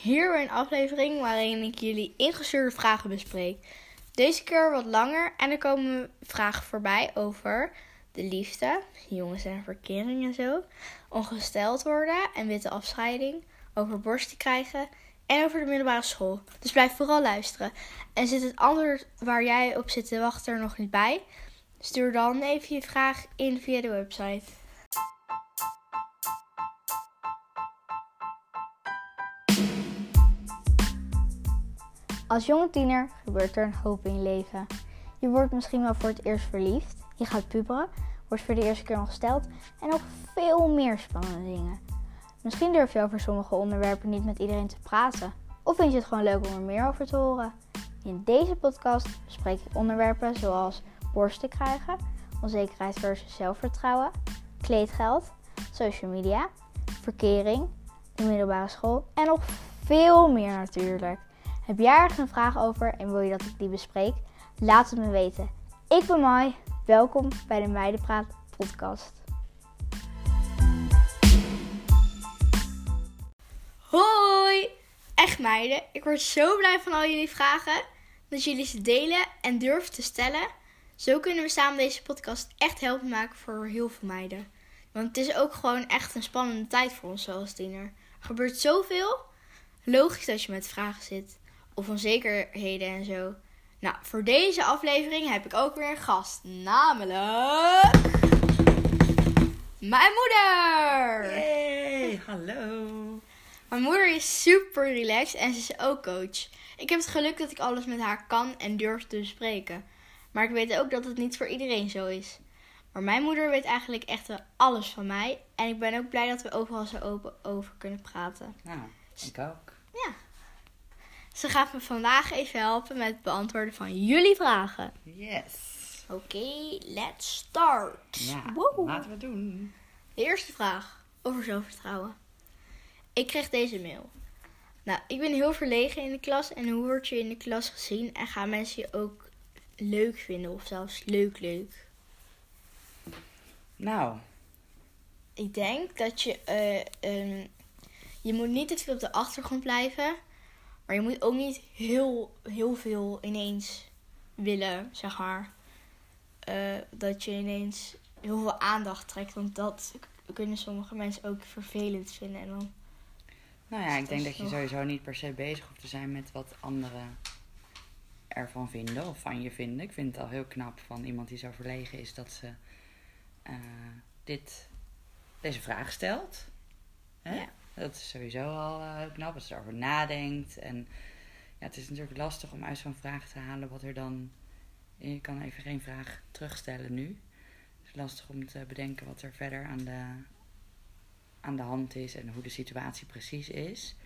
Hier weer een aflevering waarin ik jullie ingestuurde vragen bespreek. Deze keer wat langer en er komen vragen voorbij over de liefde, jongens en verkering en zo, ongesteld worden en witte afscheiding, over borsten krijgen en over de middelbare school. Dus blijf vooral luisteren. En zit het antwoord waar jij op zit te wachten er nog niet bij? Stuur dan even je vraag in via de website. Als jonge tiener gebeurt er een hoop in je leven. Je wordt misschien wel voor het eerst verliefd, je gaat puberen, wordt voor de eerste keer ongesteld en nog veel meer spannende dingen. Misschien durf je over sommige onderwerpen niet met iedereen te praten. Of vind je het gewoon leuk om er meer over te horen? In deze podcast bespreek ik onderwerpen zoals borsten krijgen, onzekerheid versus zelfvertrouwen, kleedgeld, social media, verkering, de middelbare school en nog veel meer natuurlijk. Heb jij ergens een vraag over en wil je dat ik die bespreek? Laat het me weten. Ik ben Mai. Welkom bij de Meidenpraat podcast. Hoi! Echt meiden, ik word zo blij van al jullie vragen. Dat jullie ze delen en durven te stellen. Zo kunnen we samen deze podcast echt helpen maken voor heel veel meiden. Want het is ook gewoon echt een spannende tijd voor ons als tiener. Er gebeurt zoveel. Logisch dat je met vragen zit. Of onzekerheden en zo. Nou, voor deze aflevering heb ik ook weer een gast. Namelijk mijn moeder! Hey, hallo! Mijn moeder is super relaxed en ze is ook coach. Ik heb het geluk dat ik alles met haar kan en durf te bespreken. Maar ik weet ook dat het niet voor iedereen zo is. Maar mijn moeder weet eigenlijk echt wel alles van mij. En ik ben ook blij dat we overal zo open over kunnen praten. Nou, ik ook. Ja. Ze gaat me vandaag even helpen met het beantwoorden van jullie vragen. Yes! Oké, let's start. Ja, Woehoe. laten we het doen. De eerste vraag over zelfvertrouwen. Ik kreeg deze mail. Nou, ik ben heel verlegen in de klas. En hoe word je in de klas gezien? En gaan mensen je ook leuk vinden? Of zelfs leuk? Nou, Ik denk dat je moet niet te veel op de achtergrond blijven. Maar je moet ook niet heel veel ineens willen, zeg maar. Dat je ineens heel veel aandacht trekt. Want dat kunnen sommige mensen ook vervelend vinden. En dan nou ja, ik denk dat je sowieso niet per se bezig hoeft te zijn met wat anderen ervan vinden of van je vinden. Ik vind het al heel knap van iemand die zo verlegen is dat ze deze vraag stelt. Hè? Ja. Dat is sowieso al heel knap, dat ze erover nadenkt. En ja, het is natuurlijk lastig om uit zo'n vraag te halen wat er dan... Je kan even geen vraag terugstellen nu. Het is lastig om te bedenken wat er verder aan de hand is en hoe de situatie precies is.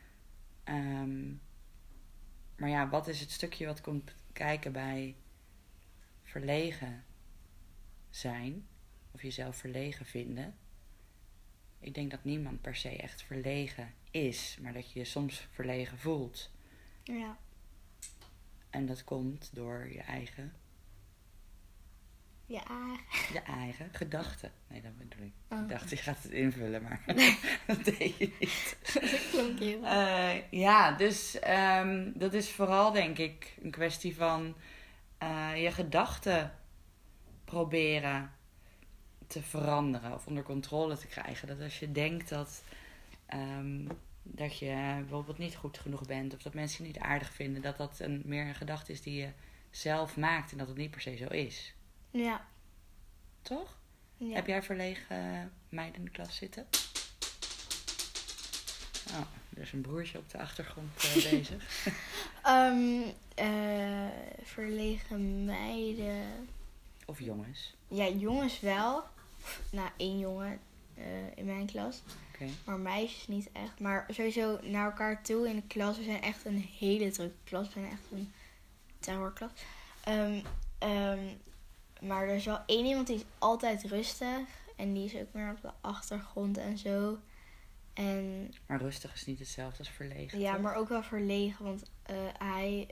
Maar ja, wat is het stukje wat komt kijken bij verlegen zijn? Of jezelf verlegen vinden? Ik denk dat niemand per se echt verlegen is, maar dat je je soms verlegen voelt. Ja. En dat komt door je eigen gedachten. Nee, dat bedoel ik. Oh. Ik dacht, je gaat het invullen, maar dat deed je niet. Dat klonk heel ja, dus dat is vooral, denk ik, een kwestie van je gedachten proberen te veranderen of onder controle te krijgen. Dat als je denkt dat je bijvoorbeeld niet goed genoeg bent of dat mensen je niet aardig vinden, dat meer een gedachte is die je zelf maakt en dat het niet per se zo is. Ja. Toch? Ja. Heb jij verlegen meiden in de klas zitten? Oh, er is een broertje op de achtergrond bezig. Verlegen meiden. Of jongens. Ja, jongens wel. Nou, 1 jongen in mijn klas. Okay. Maar meisjes niet echt. Maar sowieso naar elkaar toe in de klas. We zijn echt een hele drukke klas. We zijn echt een terrorklas. Maar er is wel 1 iemand die is altijd rustig. En die is ook meer op de achtergrond en zo. Maar rustig is niet hetzelfde als verlegen. Ja, toch? maar ook wel verlegen. Want hij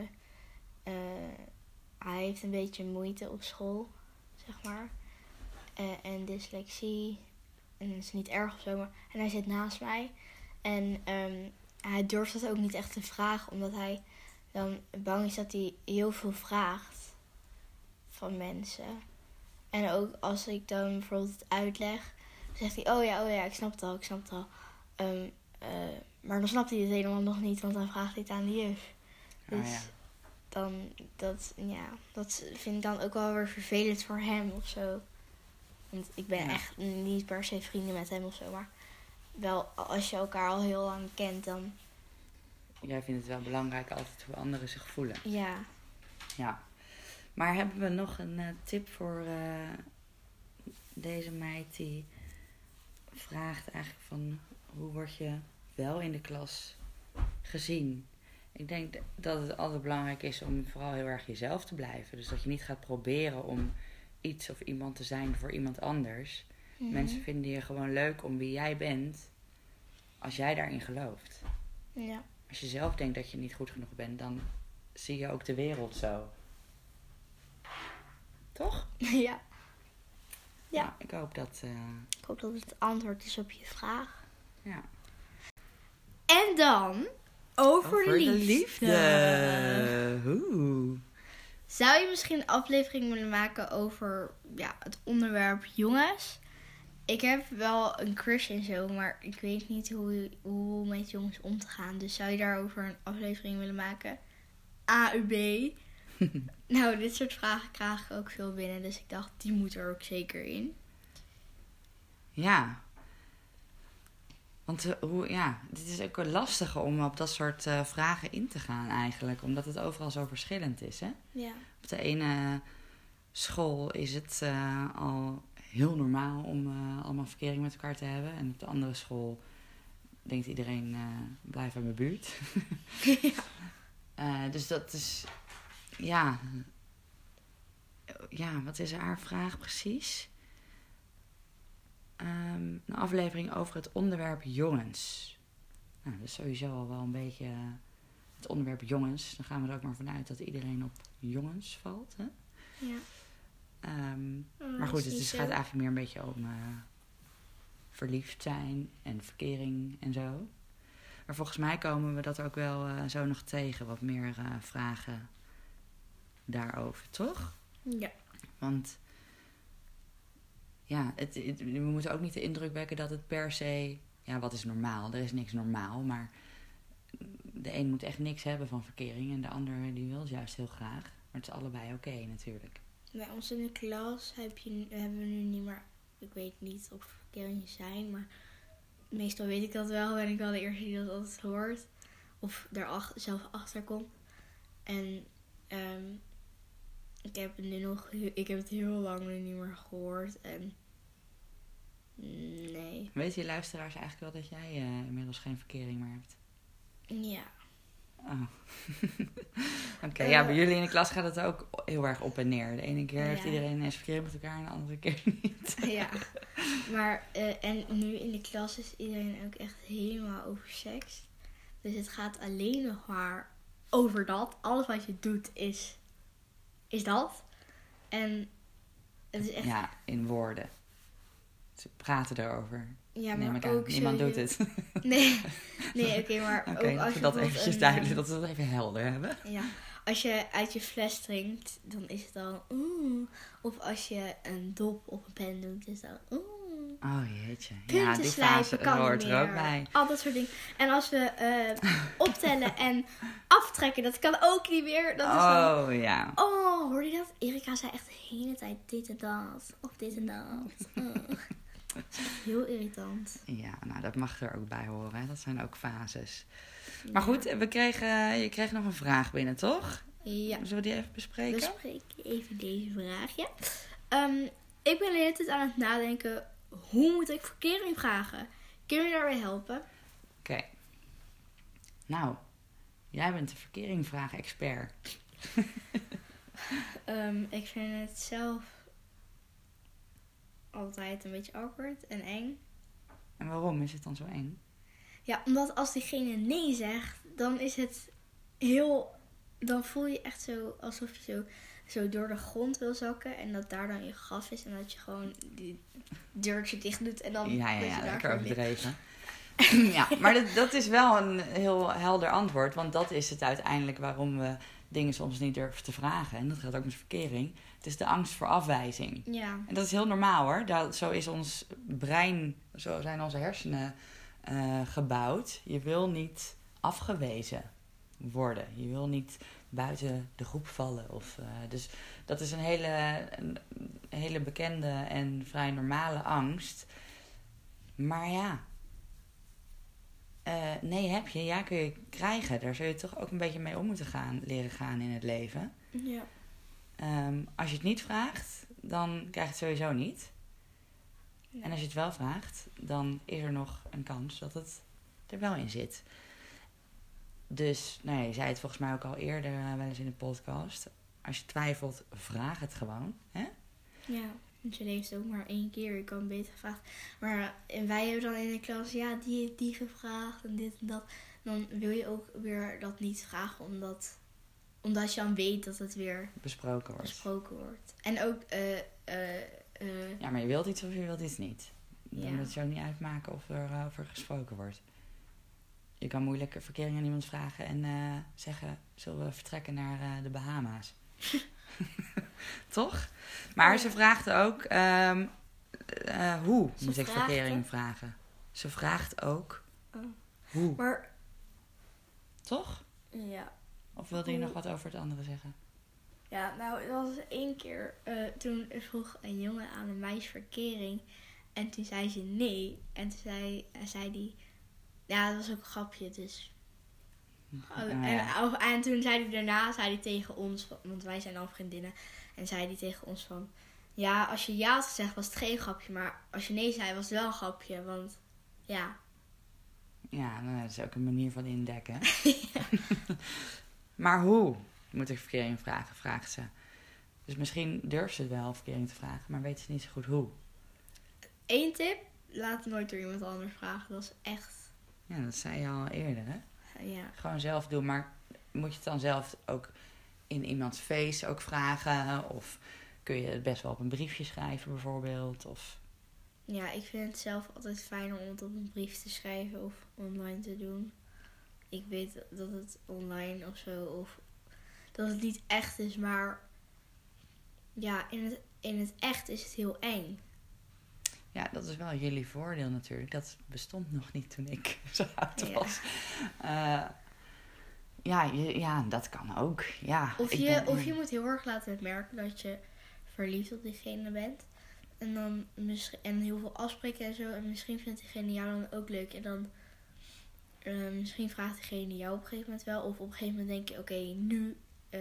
heeft een beetje moeite op school, zeg maar. En dyslexie. En dat is niet erg of zo, maar... En hij zit naast mij. En hij durft dat ook niet echt te vragen. Omdat hij dan bang is dat hij heel veel vraagt van mensen. En ook als ik dan bijvoorbeeld het uitleg, dan zegt hij, oh ja, ik snap het al. Maar dan snapt hij het helemaal nog niet, want dan vraagt hij het aan de juf. Dus dat vind ik dan ook wel weer vervelend voor hem of zo. Want ik ben echt niet per se vrienden met hem of zo, maar wel als je elkaar al heel lang kent, dan... Jij vindt het wel belangrijk altijd hoe anderen zich voelen. Ja. Ja. Maar hebben we nog een tip voor deze meid die vraagt eigenlijk van hoe word je wel in de klas gezien? Ik denk dat het altijd belangrijk is om vooral heel erg jezelf te blijven. Dus dat je niet gaat proberen om iets of iemand te zijn voor iemand anders. Mm-hmm. Mensen vinden je gewoon leuk om wie jij bent als jij daarin gelooft. Ja. Als je zelf denkt dat je niet goed genoeg bent, dan zie je ook de wereld zo. Toch? Ja. Nou, ik hoop dat... Ik hoop dat het antwoord is op je vraag. Ja. En dan over de liefde. Zou je misschien een aflevering willen maken over het onderwerp jongens? Ik heb wel een crush en zo, maar ik weet niet hoe met jongens om te gaan. Dus zou je daarover een aflevering willen maken? A, U, B? Nou, dit soort vragen krijg ik ook veel binnen. Dus ik dacht, die moet er ook zeker in. Ja. Want dit is ook wel lastig om op dat soort vragen in te gaan eigenlijk. Omdat het overal zo verschillend is, hè? Ja. Op de ene school is het al heel normaal om allemaal verkering met elkaar te hebben. En op de andere school denkt iedereen, blijf uit mijn buurt. Ja. Dus dat is... Ja, wat is haar vraag precies? Een aflevering over het onderwerp jongens. Nou, dat is sowieso al wel een beetje het onderwerp jongens. Dan gaan we er ook maar vanuit dat iedereen op jongens valt. Hè? Ja. Maar goed, het gaat eigenlijk meer een beetje om verliefd zijn en verkering en zo. Maar volgens mij komen we dat ook wel zo nog tegen. Wat meer vragen daarover, toch? Ja. Want we moeten ook niet de indruk wekken dat het per se... Ja, wat is normaal? Er is niks normaal, maar de een moet echt niks hebben van verkering en de ander die wil het juist heel graag. Maar het is allebei oké, natuurlijk. Bij ons in de klas hebben we nu niet meer... Ik weet niet of verkeringen zijn, maar meestal weet ik dat wel. Ben ik wel de eerste die dat altijd hoort. Of daar zelf achter komt. En ik heb het heel lang nu niet meer gehoord. En nee. Weten je luisteraars eigenlijk wel dat jij inmiddels geen verkering meer hebt? Ja. Oh. Oké, bij jullie in de klas gaat het ook heel erg op en neer. De ene keer heeft iedereen eens verkering met elkaar en de andere keer niet. Ja, maar en nu in de klas is iedereen ook echt helemaal over seks. Dus het gaat alleen nog maar over dat. Alles wat je doet is dat. En het is echt... Ja, in woorden. Ze praten erover. Ja, maar ook niemand doet het. Nee, oké, maar ook als je dat eventjes duidelijk, dat we dat even helder hebben. Ja, als je uit je fles drinkt, dan is het al Of als je een dop op een pen doet, is het al Oh jeetje. Punten die slijpen fase kan hoort niet er ook meer. bij. Al dat soort dingen. En als we optellen en aftrekken, dat kan ook niet meer. Dat is dan, ja. Oh, hoorde je dat? Erika zei echt de hele tijd dit en dat. Of dit en dat. Dat is echt heel irritant. Ja, nou dat mag er ook bij horen. Hè? Dat zijn ook fases. Ja. Maar goed, je kreeg nog een vraag binnen, toch? Ja. Zullen we die even bespreken? Bespreek even deze vraag, ja. Ik ben de hele tijd aan het nadenken, hoe moet ik verkering vragen? Kun je daarbij helpen? Oké. Nou, jij bent de verkeringvraag-expert. Ik vind het zelf altijd een beetje awkward en eng. En waarom is het dan zo eng? Ja, omdat als diegene nee zegt, dan is het dan voel je echt zo alsof je zo door de grond wil zakken. En dat daar dan je gas is. En dat je gewoon die deurtje dicht doet. En dan Ja, lekker overdreven. Ja, maar dat is wel een heel helder antwoord. Want dat is het uiteindelijk waarom we dingen soms niet durven te vragen. En dat geldt ook met verkering. Het is de angst voor afwijzing. Ja. En dat is heel normaal hoor. Zo is ons brein, zo zijn onze hersenen gebouwd. Je wil niet afgewezen worden. Je wil niet buiten de groep vallen. Dus dat is een hele bekende en vrij normale angst. Maar ja, nee heb je, ja kun je krijgen. Daar zul je toch ook een beetje mee om moeten leren gaan in het leven. Ja. Als je het niet vraagt, dan krijg je het sowieso niet. Nee. En als je het wel vraagt, dan is er nog een kans dat het er wel in zit. Dus, nou ja, je zei het volgens mij ook al eerder wel eens in de podcast. Als je twijfelt, vraag het gewoon. Hè? Ja, want je leeft ook maar 1 keer. Je kan beter gevraagd. Maar wij hebben dan in de klas, ja, die heeft die gevraagd en dit en dat. Dan wil je ook weer dat niet vragen, omdat je dan weet dat het weer Besproken wordt. En ook, Ja, maar je wilt iets of je wilt iets niet. Dan Ja. moet je ook niet uitmaken of er over gesproken wordt. Je kan moeilijk verkering aan iemand vragen en zeggen, zullen we vertrekken naar de Bahama's? Toch? Maar Ja. ze vraagt ook, hoe Ze moet ik vraagt, verkering hè? vragen? Ze vraagt ook, Oh. hoe? Maar, Toch? ja. Of wilde je Hoe? nog wat over het andere zeggen? Ja, nou, er was 1 keer, toen vroeg een jongen aan een meisje verkering. En toen zei ze nee. En toen zei die, ja, dat was ook een grapje, dus. Ja. En toen zei hij daarna, tegen ons, want wij zijn al vriendinnen. En zei hij tegen ons van, ja, als je ja had gezegd was het geen grapje. Maar als je nee zei was het wel een grapje, want ja. Ja, nou, dat is ook een manier van indekken. Maar hoe moet ik verkering vragen, vraagt ze. Dus misschien durft ze het wel verkering te vragen, maar weet ze niet zo goed hoe. 1 tip, laat het nooit door iemand anders vragen. Dat is echt, Ja, dat zei je al eerder, hè? ja. Gewoon zelf doen, maar moet je het dan zelf ook in iemands face ook vragen? Of kun je het best wel op een briefje schrijven bijvoorbeeld? Of... Ja, ik vind het zelf altijd fijner om het op een brief te schrijven of online te doen. Ik weet dat het online of zo, of dat het niet echt is, maar ja, in het echt is het heel eng. Ja, dat is wel jullie voordeel natuurlijk. Dat bestond nog niet toen ik zo oud Ja. was. Ja, dat kan ook. Ja, Of je moet heel erg laten merken dat je verliefd op diegene bent. En dan en heel veel afspreken en zo. En misschien vindt diegene jou dan ook leuk. En dan misschien vraagt diegene jou op een gegeven moment wel. Of op een gegeven moment denk je, oké, nu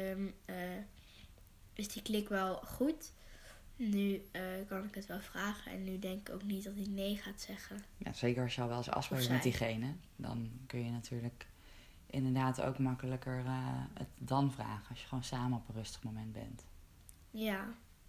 is die klik wel goed. Nu kan ik het wel vragen. En nu denk ik ook niet dat hij nee gaat zeggen. Ja, zeker als je al wel eens afspreekt met diegene. Dan kun je natuurlijk inderdaad ook makkelijker het dan vragen. Als je gewoon samen op een rustig moment bent. Ja.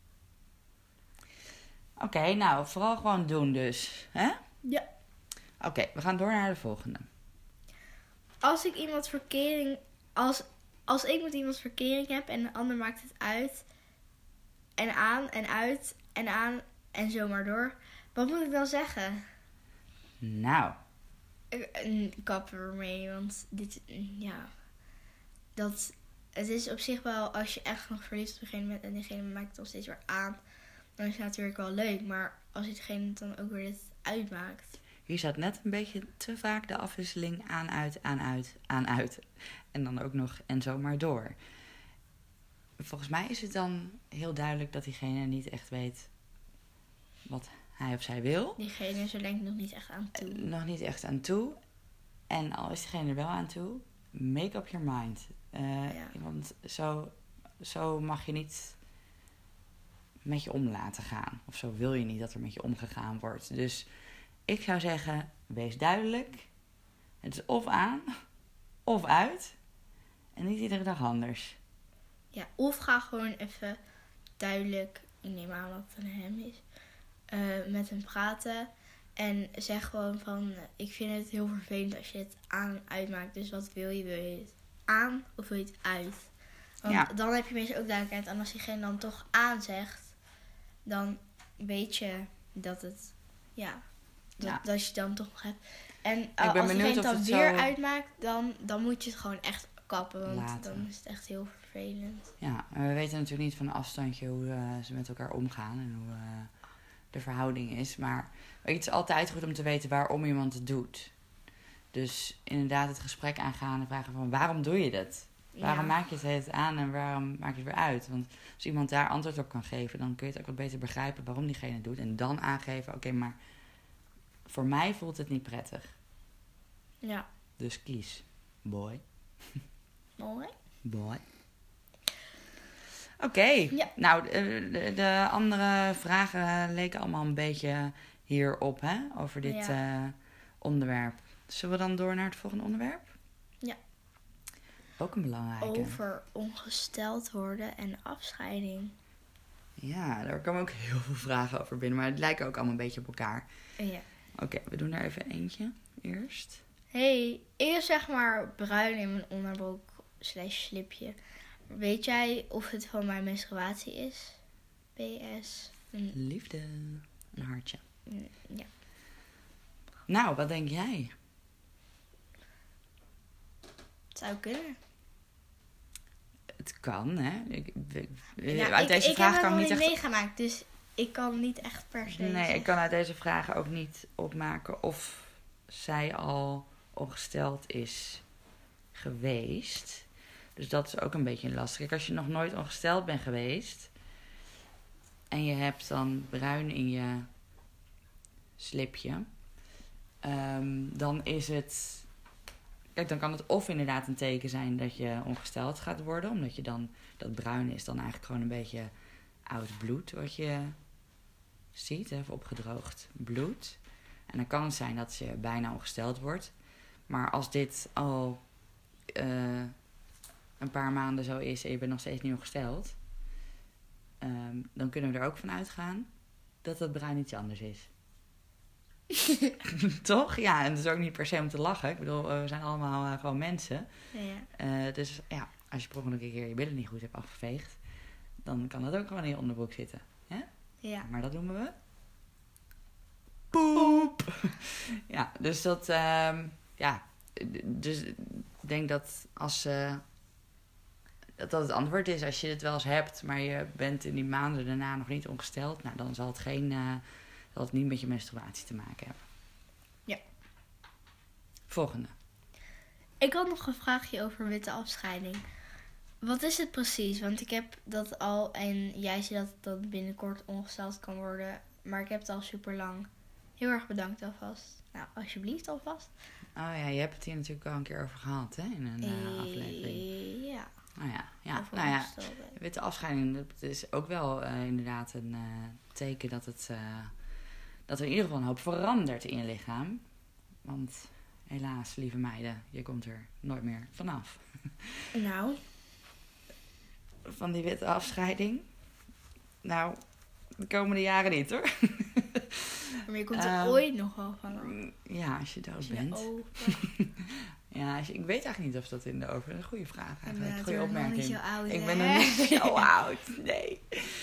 Oké, nou, vooral gewoon doen dus. Hè? Ja. Oké, we gaan door naar de volgende. Als ik iemand verkering... Als ik met iemand verkering heb en de ander maakt het uit... En aan en uit en aan en zo maar door. Wat moet ik dan zeggen? Nou, Kap ermee, want dit... Ja. Het is op zich wel... Als je echt nog verliefd op degene bent en diegene maakt het nog steeds weer aan... Dan is het natuurlijk wel leuk. Maar als diegene het dan ook weer dit uitmaakt... hier zat net een beetje te vaak de afwisseling aan, uit, aan, uit, aan, uit. En dan ook nog en zo maar door. Volgens mij is het dan heel duidelijk dat diegene niet echt weet wat hij of zij wil. Diegene is er denk ik nog niet echt aan toe. Nog niet echt aan toe. En al is diegene er wel aan toe, make up your mind. Ja. Want zo mag je niet met je om laten gaan. Of zo wil je niet dat er met je omgegaan wordt. Dus ik zou zeggen, wees duidelijk. Het is of aan, of uit. En niet iedere dag anders. Ja, of ga gewoon even duidelijk, ik neem aan dat het een hem is, met hem praten. En zeg gewoon van, ik vind het heel vervelend als je het aan en uitmaakt. Dus wat wil je? Wil je het aan of wil je het uit? Want dan heb je mensen ook duidelijkheid. En als diegene dan toch aan zegt, dan weet je dat het, dat je het dan toch nog hebt. En ben als benieuwd je of het dan het weer zo uitmaakt, dan moet je het gewoon echt kappen. Want laten. dan is het echt heel vervelend. Ja, en we weten natuurlijk niet van een afstandje hoe ze met elkaar omgaan en hoe de verhouding is. Maar weet je, het is altijd goed om te weten waarom iemand het doet. Dus inderdaad het gesprek aangaan en vragen van waarom doe je dat? Waarom maak je het aan en waarom maak je het weer uit? Want als iemand daar antwoord op kan geven, dan kun je het ook wat beter begrijpen waarom diegene het doet. En dan aangeven, oké, maar voor mij voelt het niet prettig. Ja. Dus kies. Boy. Mooi. Boy. Oké. Ja. Nou, de andere vragen leken allemaal een beetje hierop, hè? Over dit onderwerp. Zullen we dan door naar het volgende onderwerp? Ja. Ook een belangrijke. Over ongesteld worden en afscheiding. Ja, daar komen ook heel veel vragen over binnen. Maar het lijken ook allemaal een beetje op elkaar. Ja. Oké, we doen er even eentje eerst. Hey, ik heb zeg maar bruin in mijn onderbroek / slipje. Weet jij of het van mijn menstruatie is? PS. Liefde. Een hartje. Ja. Nou, wat denk jij? Het zou kunnen. Het kan, hè? Nou, Uit deze ik vraag heb het kan nog ik niet niet echt... meegemaakt, dus ik kan niet echt per se Nee, zeggen. ik kan uit deze vragen ook niet opmaken of zij al ongesteld is geweest. Dus dat is ook een beetje lastig. Kijk, als je nog nooit ongesteld bent geweest en je hebt dan bruin in je slipje, dan is het... Kijk, dan kan het of inderdaad een teken zijn dat je ongesteld gaat worden, omdat je dan... Dat bruin is dan eigenlijk gewoon een beetje oud bloed wat je ziet, hè, of opgedroogd bloed. En dan kan het zijn dat je bijna ongesteld wordt. Maar als dit al een paar maanden zo is en je bent nog steeds niet ongesteld, dan kunnen we er ook van uitgaan dat dat bruin iets anders is. Toch? Ja, en het is ook niet per se om te lachen. Ik bedoel, we zijn allemaal gewoon mensen. Ja. Dus ja, als je per ongeluk een keer je billen niet goed hebt afgeveegd, dan kan dat ook gewoon in je onderbroek zitten. Hè? Ja. Maar dat noemen we poep. Ja, dus dat... dus ik denk dat als... dat het antwoord is als je het wel eens hebt, maar je bent in die maanden daarna nog niet ongesteld, nou, dan zal het zal het niet met je menstruatie te maken hebben. Ja. Volgende. Ik had nog een vraagje over witte afscheiding. Wat is het precies? Want ik heb dat al en jij zei dat het dan binnenkort ongesteld kan worden, maar ik heb het al super lang. Heel erg bedankt alvast. Nou, alsjeblieft alvast. Oh ja, je hebt het hier natuurlijk al een keer over gehad, hè, in een aflevering. Ja. Nou ja, Over nou ja, ongesteld worden. witte afscheiding, dat is ook wel inderdaad een teken dat dat er in ieder geval een hoop verandert in je lichaam. Want helaas, lieve meiden, je komt er nooit meer vanaf. Nou. Van die witte afscheiding. Nou, de komende jaren niet, hoor. Maar je komt er ooit nog wel van af. Ja, als je dood bent. Ja, ik weet eigenlijk niet of dat in de over... Dat is een goede vraag eigenlijk. Goede opmerking. Niet zo oud, ik hè? ben nog niet zo oud, nee.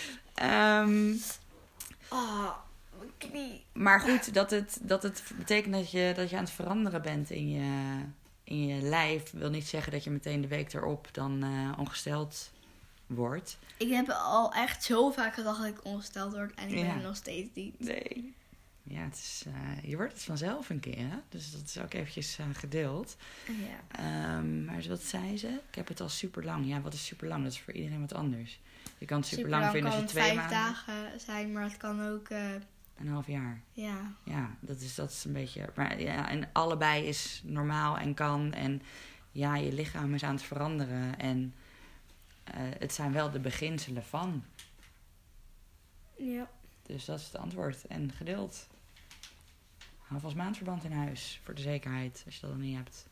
Mijn knie. Maar goed, dat het betekent dat je aan het veranderen bent in je lijf, wil niet zeggen dat je meteen de week erop dan ongesteld wordt. Ik heb al echt zo vaak gedacht dat ik ongesteld word en ik ben Ja. er nog steeds niet. Nee. Ja, het is, je wordt het vanzelf een keer, hè? Dus dat is ook eventjes gedeeld. Ja. Maar wat zei ze? Ik heb het al super lang. Ja, wat is super lang? Dat is voor iedereen wat anders. Je kan het super lang vinden als je 2 maanden... kan 5 dagen zijn, maar het kan ook... Een half jaar. Ja. Ja, dat is een beetje... Maar ja, en allebei is normaal en kan. En ja, je lichaam is aan het veranderen. En het zijn wel de beginselen van. Ja. Dus dat is het antwoord. En gedeeld. Hou vast maandverband in huis. Voor de zekerheid, als je dat nog niet hebt.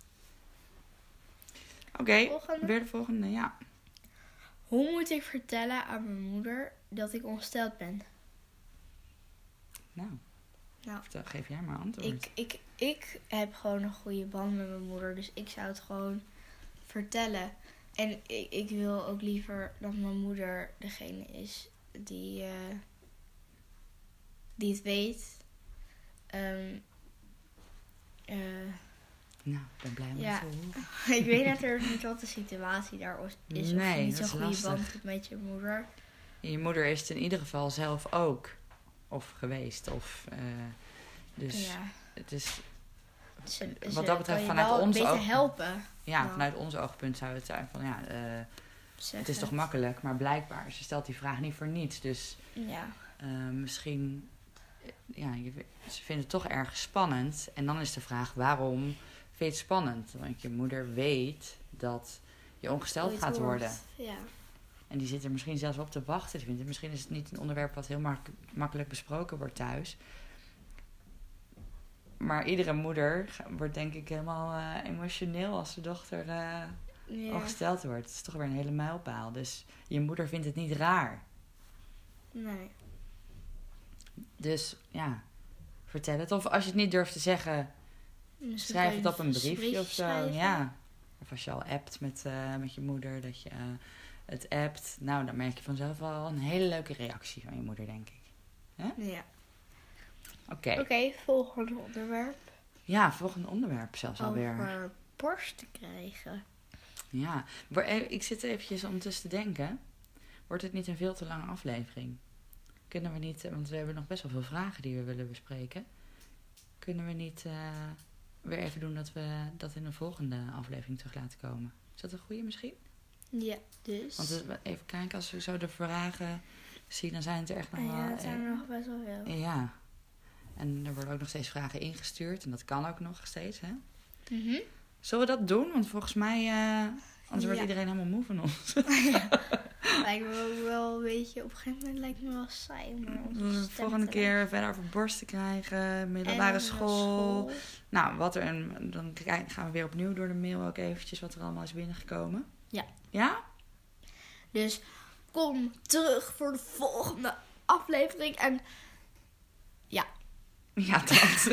Oké, Volgende. weer de volgende, ja. Hoe moet ik vertellen aan mijn moeder dat ik ongesteld ben? Nou, geef jij maar antwoord. Ik heb gewoon een goede band met mijn moeder, dus ik zou het gewoon vertellen. En ik wil ook liever dat mijn moeder degene is die het weet. Nou, ik ben blij om Ja. te horen. Ik weet natuurlijk niet wat de situatie daar is. Of je Nee, niet dat zo'n is goede band lastig. hebt met je moeder. Je moeder is het in ieder geval zelf ook. Of geweest. Of, dus Ja. het is... Ze Wat dat betreft kan je vanuit wel ons beter ook- helpen. Ja, Ja. vanuit ons oogpunt zou het zijn van... Ja, het is toch makkelijk. Maar blijkbaar, ze stelt die vraag niet voor niets. Dus Ja. misschien... Ja, ze vinden het toch erg spannend. En dan is de vraag, waarom vind je het spannend? Want je moeder weet dat je ongesteld Ooit gaat wordt. worden. Ja. En die zit er misschien zelfs op te wachten. Die vindt het, misschien is het niet een onderwerp wat heel makkelijk besproken wordt thuis. Maar iedere moeder wordt denk ik helemaal emotioneel als de dochter Ja. ongesteld wordt. Het is toch weer een hele mijlpaal. Dus je moeder vindt het niet raar. Nee. Dus ja, vertel het. Of als je het niet durft te zeggen, Misschien schrijf kan je het op een briefje briefje of zo. schrijven. Ja. Of als je al appt met je moeder, dat je het appt. Nou, dan merk je vanzelf wel een hele leuke reactie van je moeder, denk ik. Ja. Oké. Oké, volgende onderwerp. Ja, volgende onderwerp zelfs alweer. Over borsten krijgen. Ja, ik zit eventjes ondertussen te denken. Wordt het niet een veel te lange aflevering? Kunnen we niet, want we hebben nog best wel veel vragen die we willen bespreken. Kunnen we niet weer even doen dat we dat in een volgende aflevering terug laten komen? Is dat een goeie misschien? Ja, dus. Want even kijken, als we zo de vragen zien, dan zijn het er echt nog wel... Ja, het zijn er nog best wel veel. Ja. En er worden ook nog steeds vragen ingestuurd. En dat kan ook nog steeds, hè? Mhm. Zullen we dat doen? Want volgens mij... anders wordt Ja. iedereen helemaal moe van ons. Lijkt me ook wel een beetje, op een gegeven moment lijkt me wel saai. Maar onze De stemmen volgende te keer verder over borsten krijgen, middelbare En school. Nou, dan gaan we weer opnieuw door de mail ook eventjes wat er allemaal is binnengekomen. Ja. Ja? Dus kom terug voor de volgende aflevering. En ja. Ja, dat.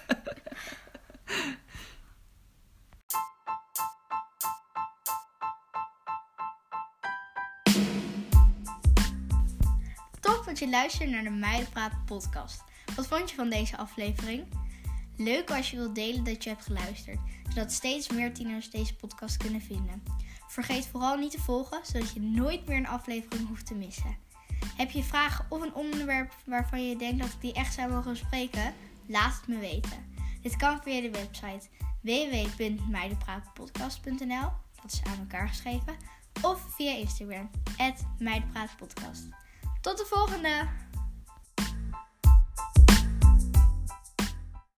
Top dat je luistert naar de Meidenpraat podcast. Wat vond je van deze aflevering? Leuk als je wilt delen dat je hebt geluisterd, zodat steeds meer tieners deze podcast kunnen vinden. Vergeet vooral niet te volgen, zodat je nooit meer een aflevering hoeft te missen. Heb je vragen of een onderwerp waarvan je denkt dat ik die echt zou mogen bespreken? Laat het me weten. Dit kan via de website www.meidenpraatpodcast.nl, dat is aan elkaar geschreven, of via Instagram @meidenpraatpodcast. Tot de volgende!